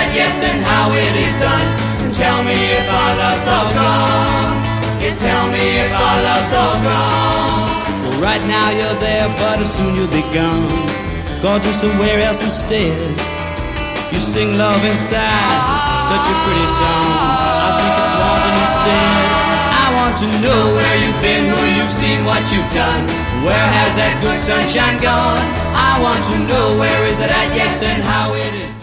at, yes, and how it is done. And tell me if our love's all gone. Yes, tell me if our love's all gone. Well, right now you're there, but soon you'll be gone. Gone to somewhere else instead. You sing love inside, such a pretty song. I think it's wanting instead. I want to know where you've been, who you've seen, what you've done. Where has that good sunshine gone? I want to know where is it at, yes, and how it is.